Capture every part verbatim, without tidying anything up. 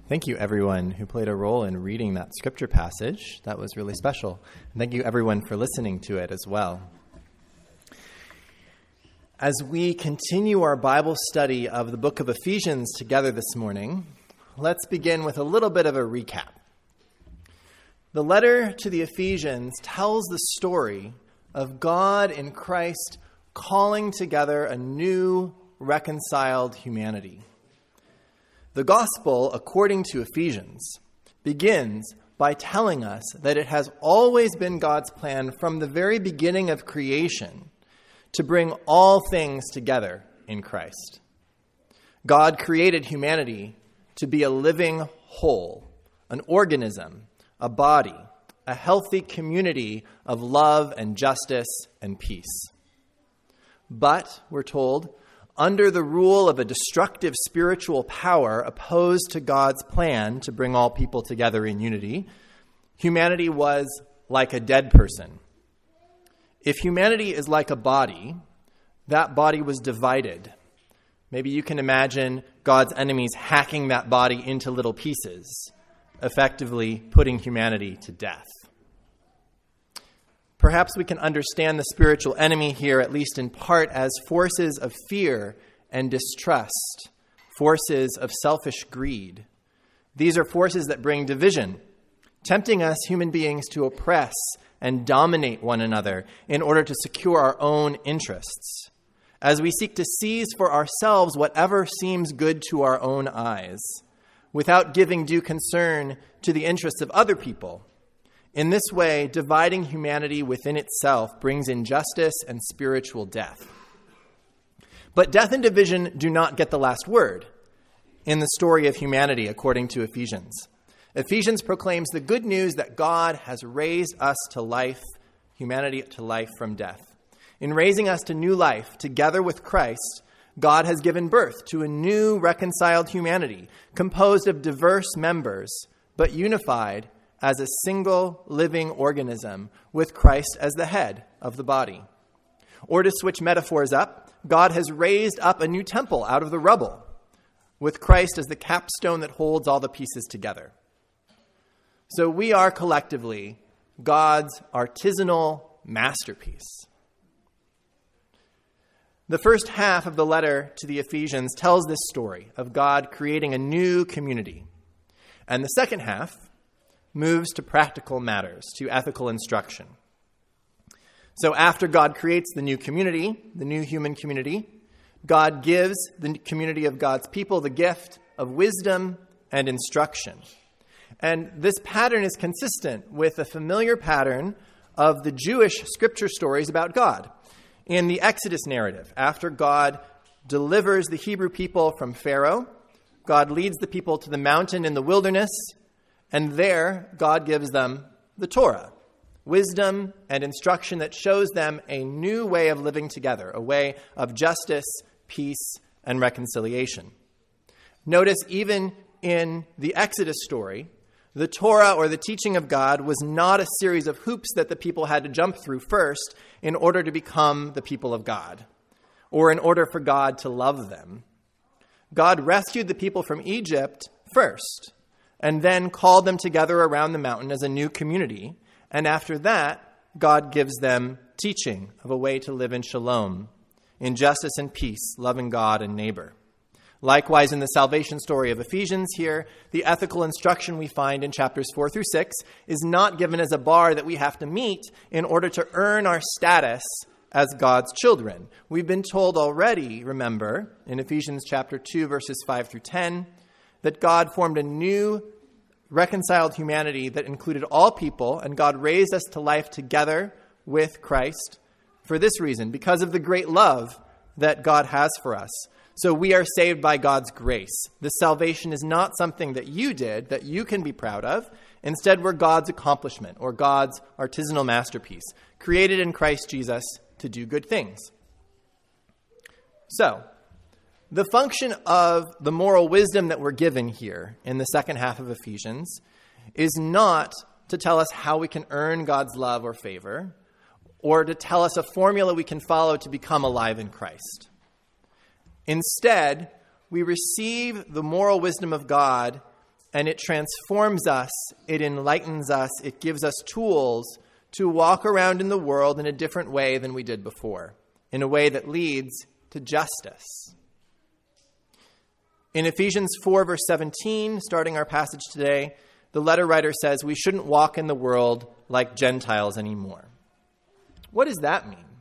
Thank you, everyone who played a role in reading that scripture passage. That was really special. And thank you, everyone, for listening to it as well. As we continue our Bible study of the book of Ephesians together this morning, let's begin with a little bit of a recap. The letter to the Ephesians tells the story of God in Christ calling together a new, reconciled humanity. The gospel, according to Ephesians, begins by telling us that it has always been God's plan from the very beginning of creation to bring all things together in Christ. God created humanity to be a living whole, an organism, a body, a healthy community of love and justice and peace. But, we're told, under the rule of a destructive spiritual power opposed to God's plan to bring all people together in unity, humanity was like a dead person. If humanity is like a body, that body was divided. Maybe you can imagine God's enemies hacking that body into little pieces, effectively putting humanity to death. Perhaps we can understand the spiritual enemy here, at least in part, as forces of fear and distrust, forces of selfish greed. These are forces that bring division, tempting us human beings to oppress and dominate one another in order to secure our own interests, as we seek to seize for ourselves whatever seems good to our own eyes, without giving due concern to the interests of other people. In this way, dividing humanity within itself brings injustice and spiritual death. But death and division do not get the last word in the story of humanity, according to Ephesians. Ephesians proclaims the good news that God has raised us to life, humanity to life from death. In raising us to new life, together with Christ, God has given birth to a new reconciled humanity, composed of diverse members, but unified as a single living organism with Christ as the head of the body. Or to switch metaphors up, God has raised up a new temple out of the rubble, with Christ as the capstone that holds all the pieces together. So we are collectively God's artisanal masterpiece. The first half of the letter to the Ephesians tells this story of God creating a new community. And the second half moves to practical matters, to ethical instruction. So after God creates the new community, the new human community, God gives the community of God's people the gift of wisdom and instruction. And this pattern is consistent with a familiar pattern of the Jewish scripture stories about God. In the Exodus narrative, after God delivers the Hebrew people from Pharaoh, God leads the people to the mountain in the wilderness, and there, God gives them the Torah, wisdom and instruction that shows them a new way of living together, a way of justice, peace, and reconciliation. Notice even in the Exodus story, the Torah, or the teaching of God, was not a series of hoops that the people had to jump through first in order to become the people of God, or in order for God to love them. God rescued the people from Egypt first, and then called them together around the mountain as a new community. And after that, God gives them teaching of a way to live in shalom, in justice and peace, loving God and neighbor. Likewise, in the salvation story of Ephesians here, the ethical instruction we find in chapters four through six is not given as a bar that we have to meet in order to earn our status as God's children. We've been told already, remember, in Ephesians chapter two, verses five through ten, that God formed a new reconciled humanity that included all people, and God raised us to life together with Christ for this reason, because of the great love that God has for us. So we are saved by God's grace. This salvation is not something that you did, that you can be proud of. Instead, we're God's accomplishment, or God's artisanal masterpiece, created in Christ Jesus to do good things. So, the function of the moral wisdom that we're given here in the second half of Ephesians is not to tell us how we can earn God's love or favor, or to tell us a formula we can follow to become alive in Christ. Instead, we receive the moral wisdom of God and it transforms us, it enlightens us, it gives us tools to walk around in the world in a different way than we did before, in a way that leads to justice. In Ephesians four, verse seventeen, starting our passage today, the letter writer says we shouldn't walk in the world like Gentiles anymore. What does that mean?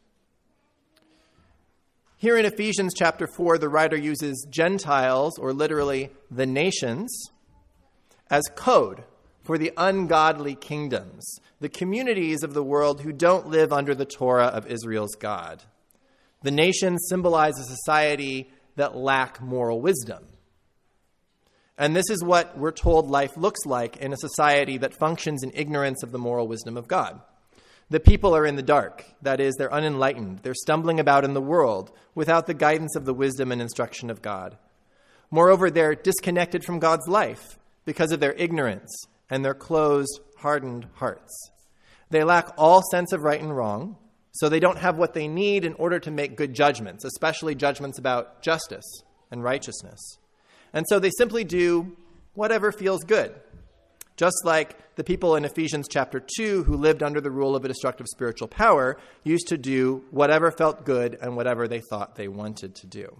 Here in Ephesians chapter four, the writer uses Gentiles, or literally the nations, as code for the ungodly kingdoms, the communities of the world who don't live under the Torah of Israel's God. The nations symbolize a society that lack moral wisdom. And this is what we're told life looks like in a society that functions in ignorance of the moral wisdom of God. The people are in the dark. That is, they're unenlightened. They're stumbling about in the world without the guidance of the wisdom and instruction of God. Moreover, they're disconnected from God's life because of their ignorance and their closed, hardened hearts. They lack all sense of right and wrong, so they don't have what they need in order to make good judgments, especially judgments about justice and righteousness. And so they simply do whatever feels good, just like the people in Ephesians chapter two who lived under the rule of a destructive spiritual power used to do whatever felt good and whatever they thought they wanted to do.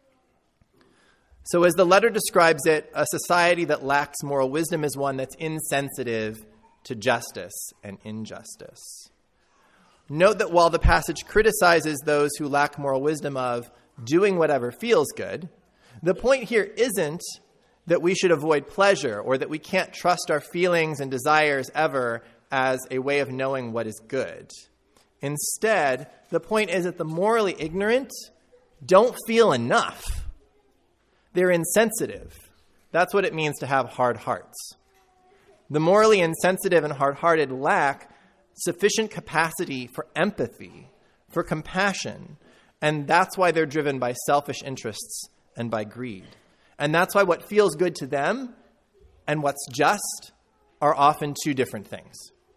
So as the letter describes it, a society that lacks moral wisdom is one that's insensitive to justice and injustice. Note that while the passage criticizes those who lack moral wisdom of doing whatever feels good, the point here isn't that we should avoid pleasure or that we can't trust our feelings and desires ever as a way of knowing what is good. Instead, the point is that the morally ignorant don't feel enough. They're insensitive. That's what it means to have hard hearts. The morally insensitive and hard-hearted lack sufficient capacity for empathy, for compassion, and that's why they're driven by selfish interests and by greed. And that's why what feels good to them and what's just are often two different things.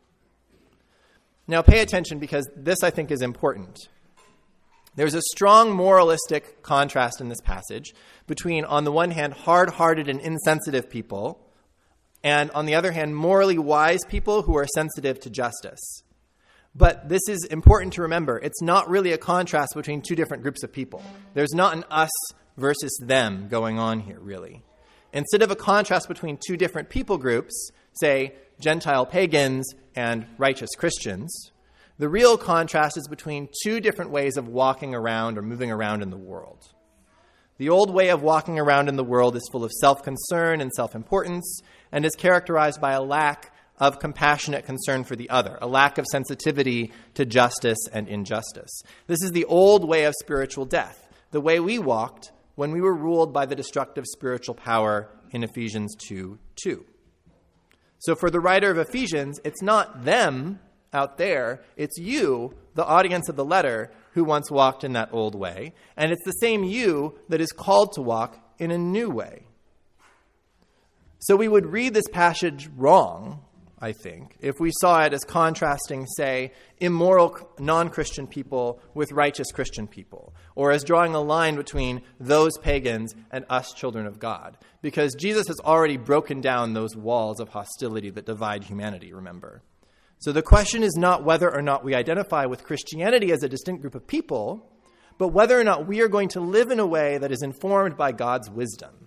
Now pay attention, because this, I think, is important. There's a strong moralistic contrast in this passage between, on the one hand, hard-hearted and insensitive people, and on the other hand, morally wise people who are sensitive to justice. But this is important to remember. It's not really a contrast between two different groups of people. There's not an us versus them going on here, really. Instead of a contrast between two different people groups, say Gentile pagans and righteous Christians, the real contrast is between two different ways of walking around or moving around in the world. The old way of walking around in the world is full of self-concern and self-importance and is characterized by a lack of compassionate concern for the other, a lack of sensitivity to justice and injustice. This is the old way of spiritual death, the way we walked when we were ruled by the destructive spiritual power in Ephesians two two. So for the writer of Ephesians, it's not them out there, it's you, the audience of the letter, who once walked in that old way, and it's the same you that is called to walk in a new way. So we would read this passage wrong, I think, if we saw it as contrasting, say, immoral non-Christian people with righteous Christian people, or as drawing a line between those pagans and us children of God, because Jesus has already broken down those walls of hostility that divide humanity, remember. So the question is not whether or not we identify with Christianity as a distinct group of people, but whether or not we are going to live in a way that is informed by God's wisdom.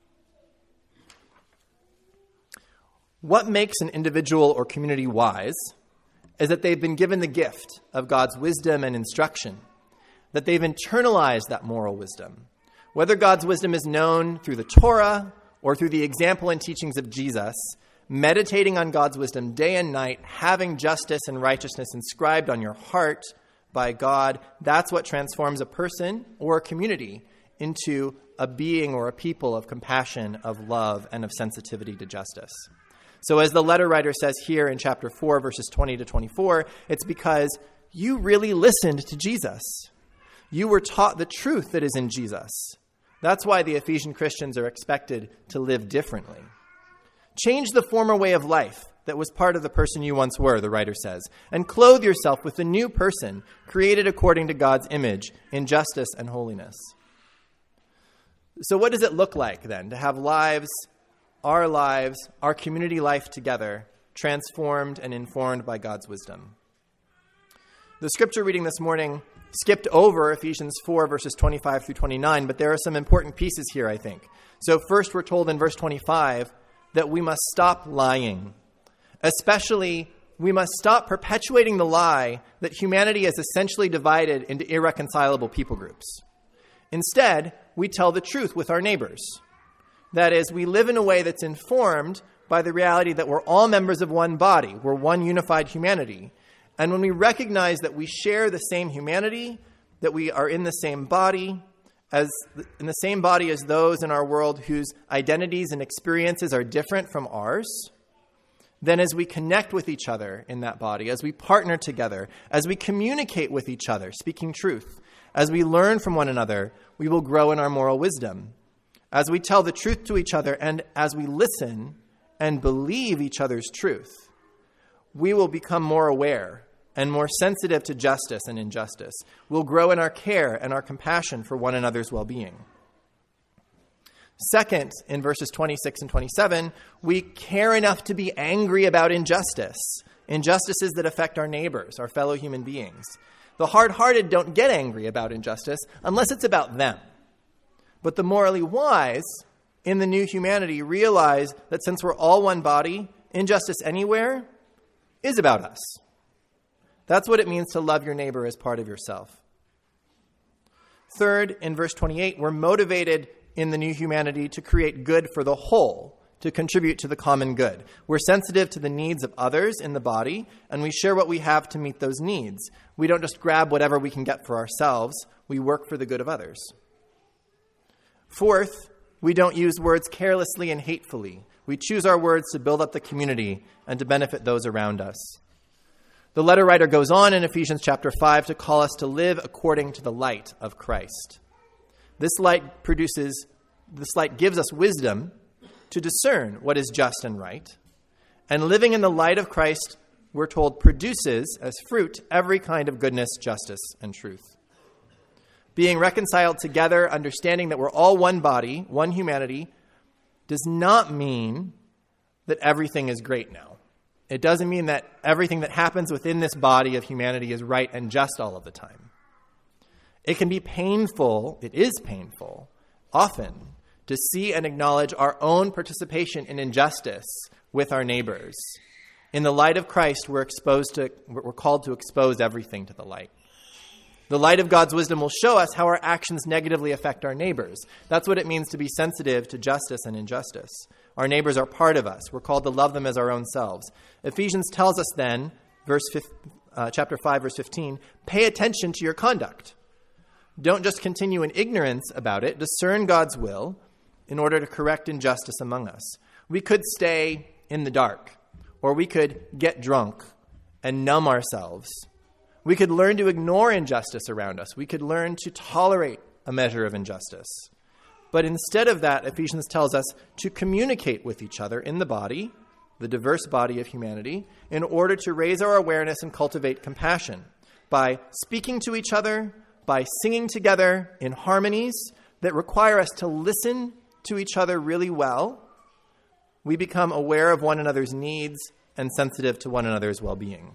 What makes an individual or community wise is that they've been given the gift of God's wisdom and instruction, that they've internalized that moral wisdom. Whether God's wisdom is known through the Torah or through the example and teachings of Jesus, meditating on God's wisdom day and night, having justice and righteousness inscribed on your heart by God, that's what transforms a person or a community into a being or a people of compassion, of love, and of sensitivity to justice. So as the letter writer says here in chapter four, verses twenty to twenty-four, it's because you really listened to Jesus. You were taught the truth that is in Jesus. That's why the Ephesian Christians are expected to live differently. Change the former way of life that was part of the person you once were, the writer says, and clothe yourself with the new person created according to God's image in justice and holiness. So what does it look like then to have lives our lives, our community life together, transformed and informed by God's wisdom. The scripture reading this morning skipped over Ephesians four, verses twenty-five through twenty-nine, but there are some important pieces here, I think. So first, we're told in verse twenty-five that we must stop lying. Especially, we must stop perpetuating the lie that humanity is essentially divided into irreconcilable people groups. Instead, we tell the truth with our neighbors. That is, we live in a way that's informed by the reality that we're all members of one body. We're one unified humanity. And when we recognize that we share the same humanity, that we are in the same body, as in the same body as those in our world whose identities and experiences are different from ours, then as we connect with each other in that body, as we partner together, as we communicate with each other, speaking truth, as we learn from one another, we will grow in our moral wisdom. As we tell the truth to each other and as we listen and believe each other's truth, we will become more aware and more sensitive to justice and injustice. We'll grow in our care and our compassion for one another's well-being. Second, in verses twenty-six and twenty-seven, we care enough to be angry about injustice, injustices that affect our neighbors, our fellow human beings. The hard-hearted don't get angry about injustice unless it's about them. But the morally wise in the new humanity realize that since we're all one body, injustice anywhere is about us. That's what it means to love your neighbor as part of yourself. Third, in verse twenty-eight, we're motivated in the new humanity to create good for the whole, to contribute to the common good. We're sensitive to the needs of others in the body, and we share what we have to meet those needs. We don't just grab whatever we can get for ourselves. We work for the good of others. Fourth, we don't use words carelessly and hatefully. We choose our words to build up the community and to benefit those around us. The letter writer goes on in Ephesians chapter five to call us to live according to the light of Christ. This light produces, this light gives us wisdom to discern what is just and right. And living in the light of Christ, we're told, produces as fruit every kind of goodness, justice, and truth. Being reconciled together, understanding that we're all one body, one humanity, does not mean that everything is great now. It doesn't mean that everything that happens within this body of humanity is right and just all of the time. It can be painful, it is painful, often, to see and acknowledge our own participation in injustice with our neighbors. In the light of Christ, we're exposed to, we're called to expose everything to the light. The light of God's wisdom will show us how our actions negatively affect our neighbors. That's what it means to be sensitive to justice and injustice. Our neighbors are part of us. We're called to love them as our own selves. Ephesians tells us then, verse uh, chapter five, verse fifteen, pay attention to your conduct. Don't just continue in ignorance about it. Discern God's will in order to correct injustice among us. We could stay in the dark, or we could get drunk and numb ourselves. We could learn to ignore injustice around us. We could learn to tolerate a measure of injustice. But instead of that, Ephesians tells us to communicate with each other in the body, the diverse body of humanity, in order to raise our awareness and cultivate compassion by speaking to each other, by singing together in harmonies that require us to listen to each other really well. We become aware of one another's needs and sensitive to one another's well-being.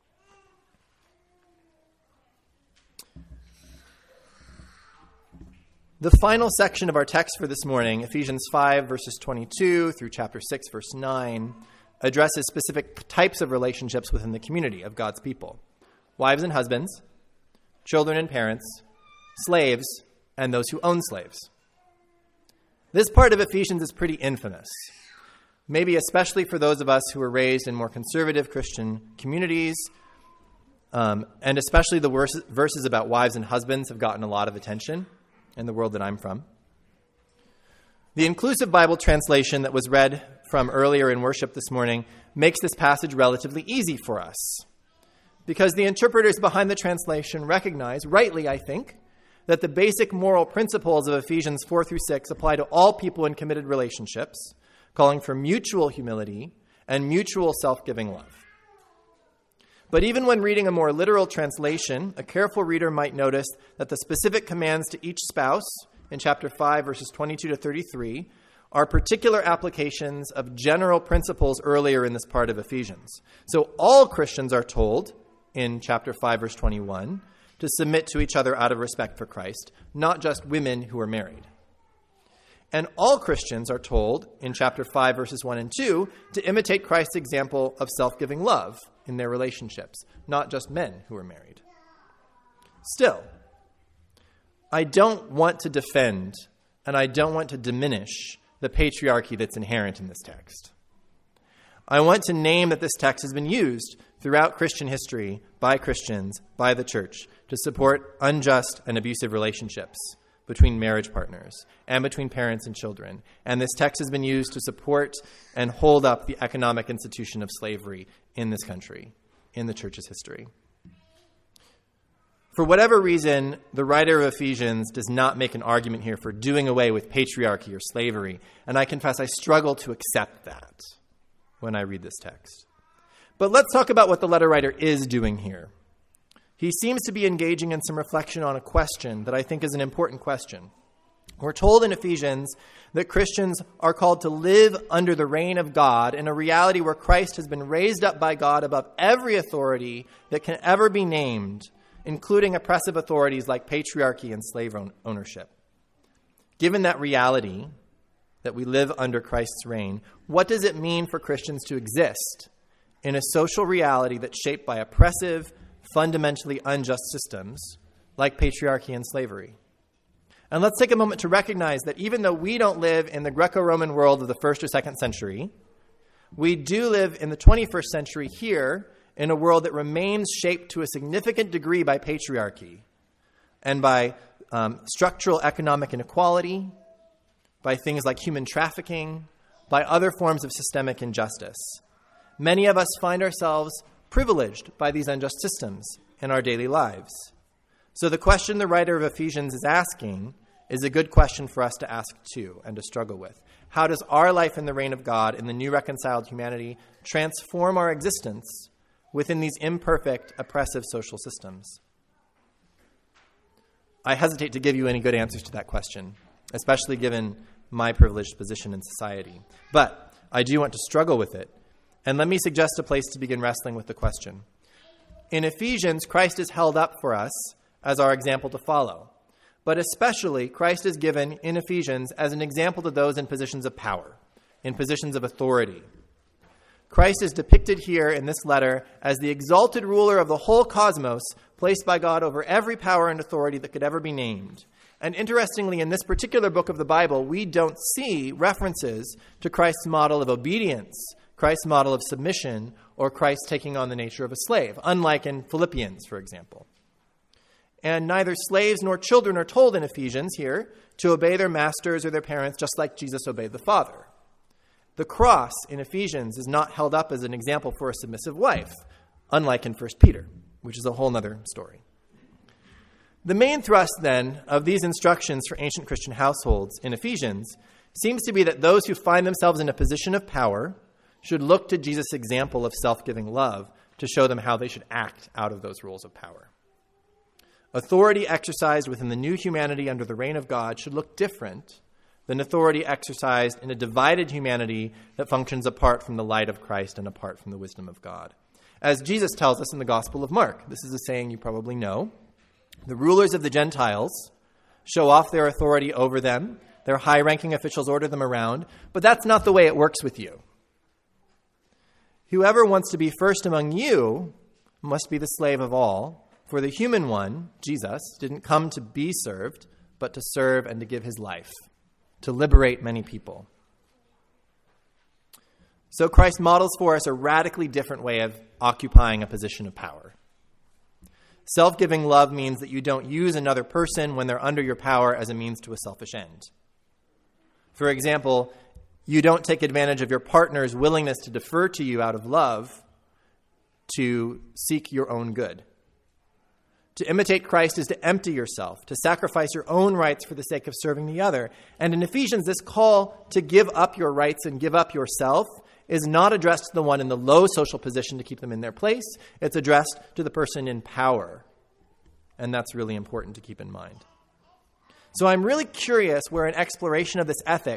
The final section of our text for this morning, Ephesians five, verses twenty-two through chapter six, verse nine, addresses specific types of relationships within the community of God's people. Wives and husbands, children and parents, slaves, and those who own slaves. This part of Ephesians is pretty infamous, maybe especially for those of us who were raised in more conservative Christian communities, um, and especially the verses, verses about wives and husbands have gotten a lot of attention in the world that I'm from. The inclusive Bible translation that was read from earlier in worship this morning makes this passage relatively easy for us, because the interpreters behind the translation recognize, rightly I think, that the basic moral principles of Ephesians four through six apply to all people in committed relationships, calling for mutual humility and mutual self-giving love. But even when reading a more literal translation, a careful reader might notice that the specific commands to each spouse in chapter five, verses twenty-two to thirty-three, are particular applications of general principles earlier in this part of Ephesians. So all Christians are told in chapter five, verse twenty-one, to submit to each other out of respect for Christ, not just women who are married. And all Christians are told in chapter five, verses one and two, to imitate Christ's example of self-giving love in their relationships, not just men who are married. Still, I don't want to defend and I don't want to diminish the patriarchy that's inherent in this text. I want to name that this text has been used throughout Christian history by Christians, by the church, to support unjust and abusive relationships between marriage partners and between parents and children. And this text has been used to support and hold up the economic institution of slavery in this country, in the church's history. For whatever reason, the writer of Ephesians does not make an argument here for doing away with patriarchy or slavery, and I confess I struggle to accept that when I read this text. But let's talk about what the letter writer is doing here. He seems to be engaging in some reflection on a question that I think is an important question. We're told in Ephesians that Christians are called to live under the reign of God in a reality where Christ has been raised up by God above every authority that can ever be named, including oppressive authorities like patriarchy and slave ownership. Given that reality, that we live under Christ's reign, what does it mean for Christians to exist in a social reality that's shaped by oppressive, fundamentally unjust systems like patriarchy and slavery? And let's take a moment to recognize that even though we don't live in the Greco-Roman world of the first or second century, we do live in the twenty-first century here in a world that remains shaped to a significant degree by patriarchy and by um, structural economic inequality, by things like human trafficking, by other forms of systemic injustice. Many of us find ourselves privileged by these unjust systems in our daily lives. So the question the writer of Ephesians is asking is a good question for us to ask too and to struggle with. How does our life in the reign of God in the new reconciled humanity transform our existence within these imperfect, oppressive social systems? I hesitate to give you any good answers to that question, especially given my privileged position in society. But I do want to struggle with it. And let me suggest a place to begin wrestling with the question. In Ephesians, Christ is held up for us as our example to follow. But especially, Christ is given in Ephesians as an example to those in positions of power, in positions of authority. Christ is depicted here in this letter as the exalted ruler of the whole cosmos, placed by God over every power and authority that could ever be named. And interestingly, in this particular book of the Bible, we don't see references to Christ's model of obedience, Christ's model of submission, or Christ taking on the nature of a slave, unlike in Philippians, for example. And neither slaves nor children are told in Ephesians here to obey their masters or their parents just like Jesus obeyed the Father. The cross in Ephesians is not held up as an example for a submissive wife, unlike in First Peter, which is a whole other story. The main thrust, then, of these instructions for ancient Christian households in Ephesians seems to be that those who find themselves in a position of power should look to Jesus' example of self-giving love to show them how they should act out of those rules of power. Authority exercised within the new humanity under the reign of God should look different than authority exercised in a divided humanity that functions apart from the light of Christ and apart from the wisdom of God. As Jesus tells us in the Gospel of Mark, this is a saying you probably know, the rulers of the Gentiles show off their authority over them, their high-ranking officials order them around, but that's not the way it works with you. Whoever wants to be first among you must be the slave of all. For the human one, Jesus, didn't come to be served, but to serve and to give his life, to liberate many people. So Christ models for us a radically different way of occupying a position of power. Self-giving love means that you don't use another person when they're under your power as a means to a selfish end. For example, you don't take advantage of your partner's willingness to defer to you out of love to seek your own good. To imitate Christ is to empty yourself, to sacrifice your own rights for the sake of serving the other. And in Ephesians, this call to give up your rights and give up yourself is not addressed to the one in the low social position to keep them in their place. It's addressed to the person in power. And that's really important to keep in mind. So I'm really curious where an exploration of this ethic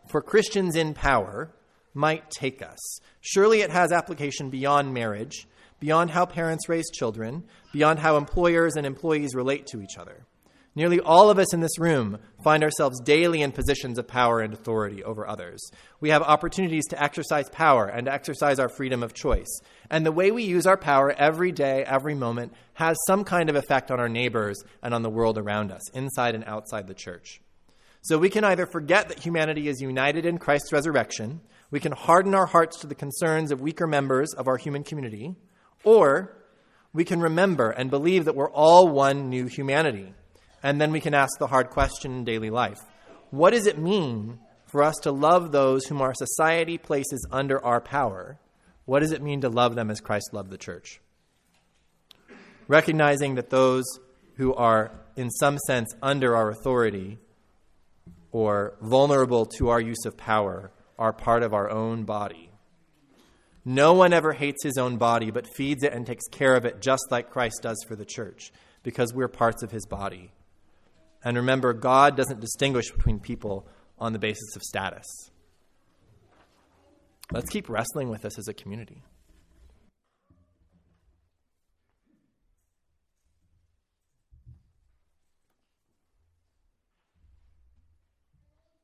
for Christians in power might take us. Surely it has application beyond marriage, beyond how parents raise children, beyond how employers and employees relate to each other. Nearly all of us in this room find ourselves daily in positions of power and authority over others. We have opportunities to exercise power and to exercise our freedom of choice. And the way we use our power every day, every moment, has some kind of effect on our neighbors and on the world around us, inside and outside the church. So we can either forget that humanity is united in Christ's resurrection, we can harden our hearts to the concerns of weaker members of our human community, or we can remember and believe that we're all one new humanity. And then we can ask the hard question in daily life. What does it mean for us to love those whom our society places under our power? What does it mean to love them as Christ loved the church? Recognizing that those who are, in some sense, under our authority or vulnerable to our use of power are part of our own body. No one ever hates his own body, but feeds it and takes care of it just like Christ does for the church, because we're parts of his body. And remember, God doesn't distinguish between people on the basis of status. Let's keep wrestling with this as a community.